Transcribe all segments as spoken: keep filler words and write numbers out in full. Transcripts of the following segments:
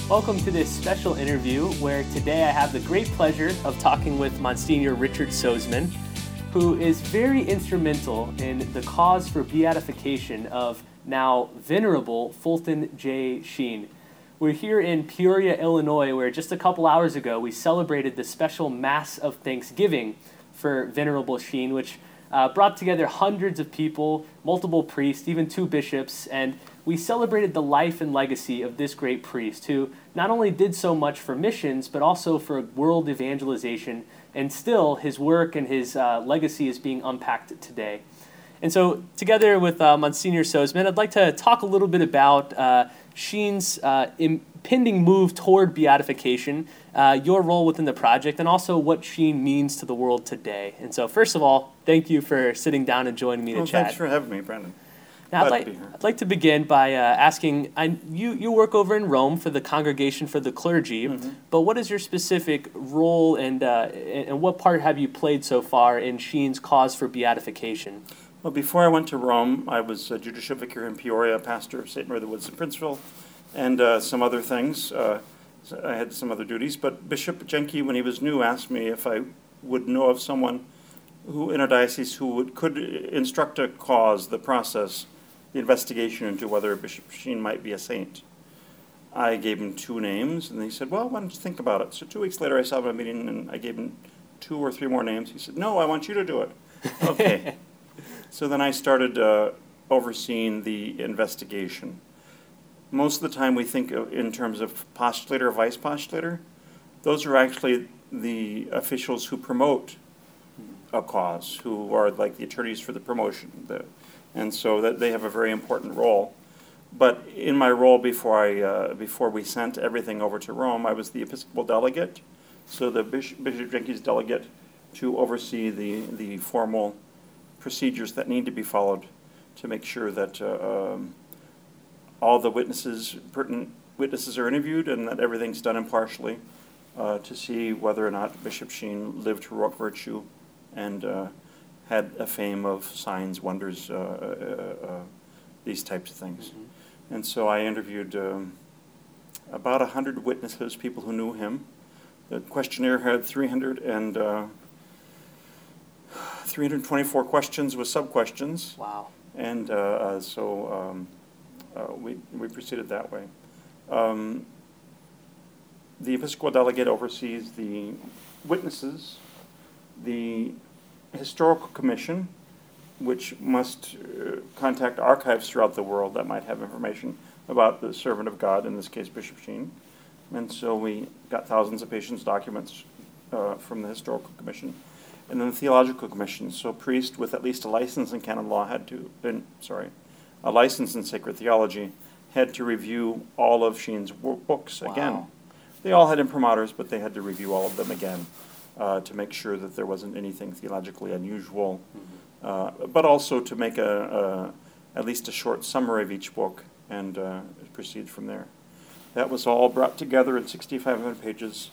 Welcome to this special interview where today I have the great pleasure of talking with Monsignor Richard Soseman, who is very instrumental in the cause for beatification of now venerable Fulton J. Sheen. We're here in Peoria, Illinois, where just a couple hours ago we celebrated the special Mass of Thanksgiving for Venerable Sheen, which uh, brought together hundreds of people, multiple priests, even two bishops, and we celebrated the life and legacy of this great priest who not only did so much for missions, but also for world evangelization, and still his work and his uh, legacy is being unpacked today. And so together with uh, Monsignor Soseman, I'd like to talk a little bit about uh, Sheen's uh, impending move toward beatification, uh, your role within the project, and also what Sheen means to the world today. And so first of all, thank you for sitting down and joining me well, to chat. Thanks for having me, Brandon. Now, I'd like, I'd like to begin by uh, asking, I, you, you work over in Rome for the Congregation for the Clergy, mm-hmm. but what is your specific role and, uh, and what part have you played so far in Sheen's cause for beatification? Well, before I went to Rome, I was a judicial vicar in Peoria, pastor of Saint Mary of the Woods in Princeville, and uh, some other things. Uh, so I had some other duties, but Bishop Jenke, when he was new, asked me if I would know of someone who in our diocese who would, could instruct a cause, the process, the investigation into whether Bishop Sheen might be a saint. I gave him two names, and he said, well, why don't you think about it? So two weeks later, I saw him at a meeting, and I gave him two or three more names. He said, no, I want you to do it. Okay. So then I started uh, overseeing the investigation. Most of the time we think of, in terms of postulator or vice postulator. Those are actually the officials who promote a cause, who are like the attorneys for the promotion. The, and so that they have a very important role. But in my role before I uh, before we sent everything over to Rome, I was the Episcopal delegate, so the Bishop, Bishop Jenke's delegate to oversee the, the formal procedures that need to be followed to make sure that uh, um, all the witnesses, pertinent witnesses are interviewed and that everything's done impartially uh, to see whether or not Bishop Sheen lived heroic virtue and uh, had a fame of signs, wonders, uh, uh, uh, these types of things. Mm-hmm. And so I interviewed um, about one hundred witnesses, people who knew him. The questionnaire had three hundred and uh, three hundred twenty-four questions with sub-questions. Wow. And uh, uh, so um, uh, we, we proceeded that way. Um, the Episcopal delegate oversees the witnesses, the Historical Commission, which must uh, contact archives throughout the world that might have information about the servant of God, in this case Bishop Sheen. And so we got thousands of patients' documents uh, from the Historical Commission. And then the Theological Commission, so priest with at least a license in canon law had to, in, sorry, a license in sacred theology, had to review all of Sheen's books wow. again. They all had imprimatories, but they had to review all of them again uh, to make sure that there wasn't anything theologically unusual, mm-hmm. uh, but also to make a, a at least a short summary of each book and uh, proceed from there. That was all brought together in sixty-five hundred pages.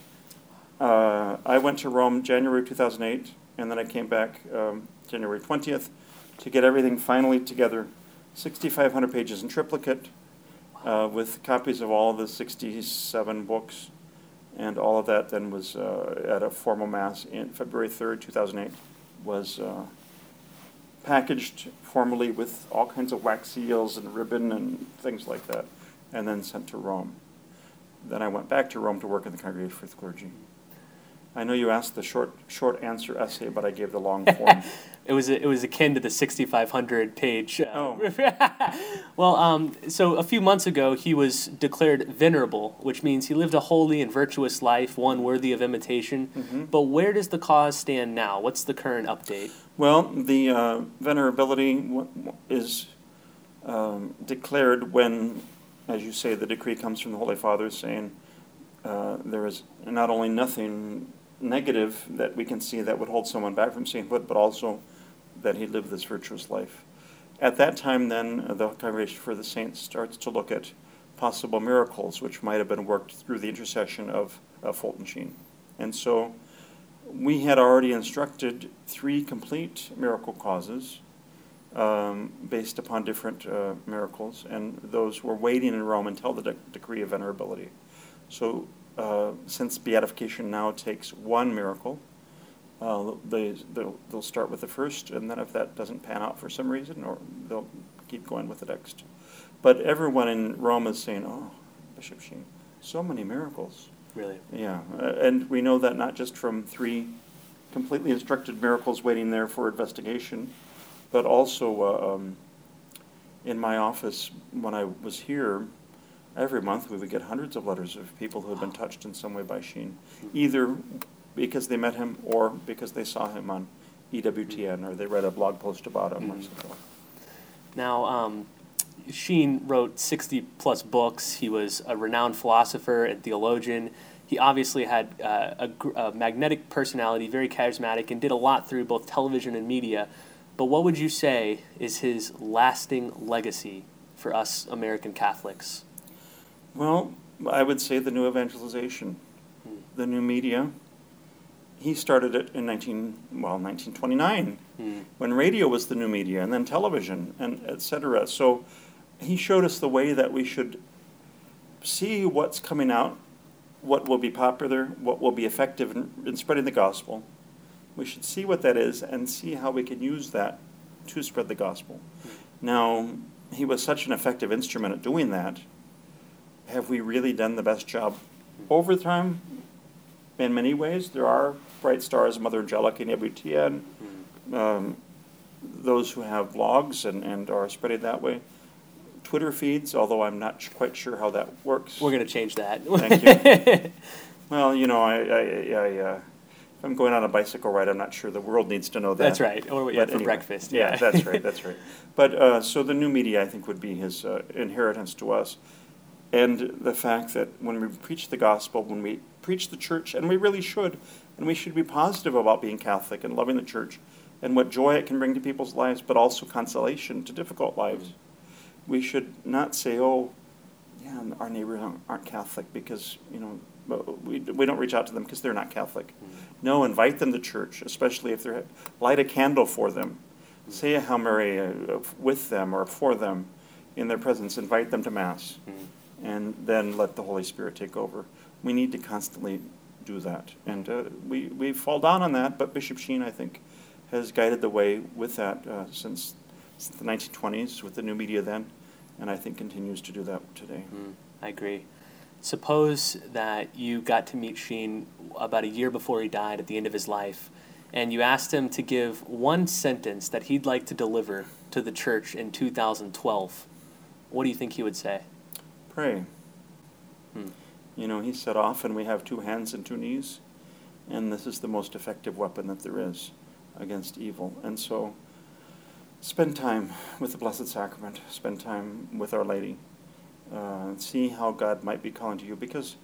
Uh, I went to Rome January two thousand eight. And then I came back um, January twentieth to get everything finally together, sixty-five hundred pages in triplicate, uh, with copies of all of the sixty-seven books, and all of that then was uh, at a formal mass in February third, two thousand eight, was uh, packaged formally with all kinds of wax seals and ribbon and things like that, and then sent to Rome. Then I went back to Rome to work in the Congregation for the Clergy. I know you asked the short short answer essay, but I gave the long form. it was it was akin to the sixty-five hundred page. Uh, oh. well, um, so a few months ago, he was declared venerable, which means he lived a holy and virtuous life, one worthy of imitation. Mm-hmm. But where does the cause stand now? What's the current update? Well, the uh, venerability w- w- is um, declared when, as you say, the decree comes from the Holy Father saying uh, there is not only nothing negative that we can see that would hold someone back from sainthood, but also that he lived this virtuous life. At that time, then, the Congregation for the Saints starts to look at possible miracles which might have been worked through the intercession of uh, Fulton Sheen. And so we had already instructed three complete miracle causes um, based upon different uh, miracles, and those were waiting in Rome until the de- decree of venerability. So uh, since beatification now takes one miracle, uh, they, they'll, they'll start with the first, and then if that doesn't pan out for some reason, or they'll keep going with the next. But everyone in Rome is saying, oh, Bishop Sheen, so many miracles. Really? Yeah, uh, and we know that not just from three completely instructed miracles waiting there for investigation, but also uh, um, in my office when I was here, every month we would get hundreds of letters of people who had been touched in some way by Sheen, either because they met him or because they saw him on E W T N or they read a blog post about him mm-hmm. or something. Now, um, Sheen wrote sixty plus books. He was a renowned philosopher and theologian. He obviously had uh, a, a magnetic personality, very charismatic, and did a lot through both television and media. But what would you say is his lasting legacy for us American Catholics? Well, I would say the new evangelization, hmm. the new media. He started it in nineteen well nineteen twenty-nine, hmm. when radio was the new media, and then television, and et cetera. So he showed us the way that we should see what's coming out, what will be popular, what will be effective in, in spreading the gospel. We should see what that is and see how we can use that to spread the gospel. Hmm. Now, he was such an effective instrument at doing that. Have we really done the best job? Over time, in many ways, there are bright stars, Mother Angelica and E W T N, um, those who have blogs and, and are spreading that way. Twitter feeds, although I'm not sh- quite sure how that works. We're going to change that. Thank you. Well, you know, I, I, I, uh, if I'm going on a bicycle ride, I'm not sure the world needs to know that. That's right. Or what you had for anyway, breakfast. Yeah, yeah, that's right, that's right. But uh, so the new media, I think, would be his uh, inheritance to us. And the fact that when we preach the gospel, when we preach the church, and we really should, and we should be positive about being Catholic and loving the church and what joy it can bring to people's lives, but also consolation to difficult lives. We should not say, oh, yeah, our neighbors aren't Catholic because, you know, we, we don't reach out to them because they're not Catholic. Mm-hmm. No, invite them to church, especially if they're, light a candle for them. Mm-hmm. Say a Hail Mary uh, with them or for them in their presence. Invite them to Mass. Mm-hmm. And then let the Holy Spirit take over. We need to constantly do that. And uh, we, we fall down on that, but Bishop Sheen, I think, has guided the way with that uh, since, since the nineteen twenties with the new media then, and I think continues to do that today. Mm, I agree. Suppose that you got to meet Sheen about a year before he died at the end of his life, and you asked him to give one sentence that he'd like to deliver to the church in two thousand twelve. What do you think he would say? Pray. Hmm. You know, he said often we have two hands and two knees, and this is the most effective weapon that there is against evil. And so spend time with the Blessed Sacrament, spend time with Our Lady, uh, see how God might be calling to you, because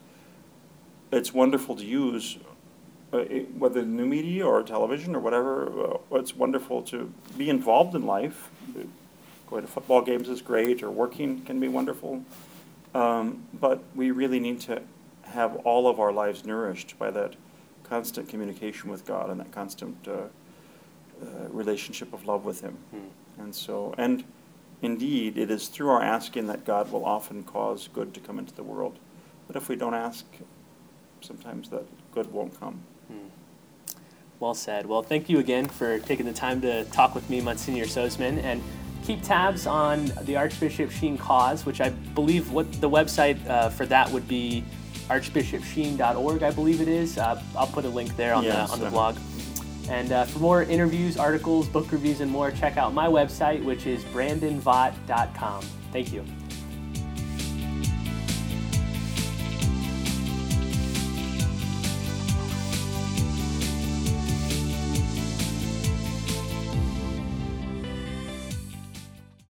it's wonderful to use, uh, it, whether new media or television or whatever, uh, it's wonderful to be involved in life. Going to football games is great, or working can be wonderful. Um, but we really need to have all of our lives nourished by that constant communication with God and that constant uh, uh, relationship of love with Him. Mm. And so, and indeed, it is through our asking that God will often cause good to come into the world. But if we don't ask, sometimes that good won't come. Mm. Well said. Well, thank you again for taking the time to talk with me, Monsignor Soseman, and keep tabs on the Archbishop Sheen cause, which I believe what the website uh, for that would be archbishop sheen dot org, I believe it is. Uh, I'll put a link there on yes, the on the uh, blog. And uh, for more interviews, articles, book reviews, and more, check out my website, which is brandon vaught dot com. Thank you.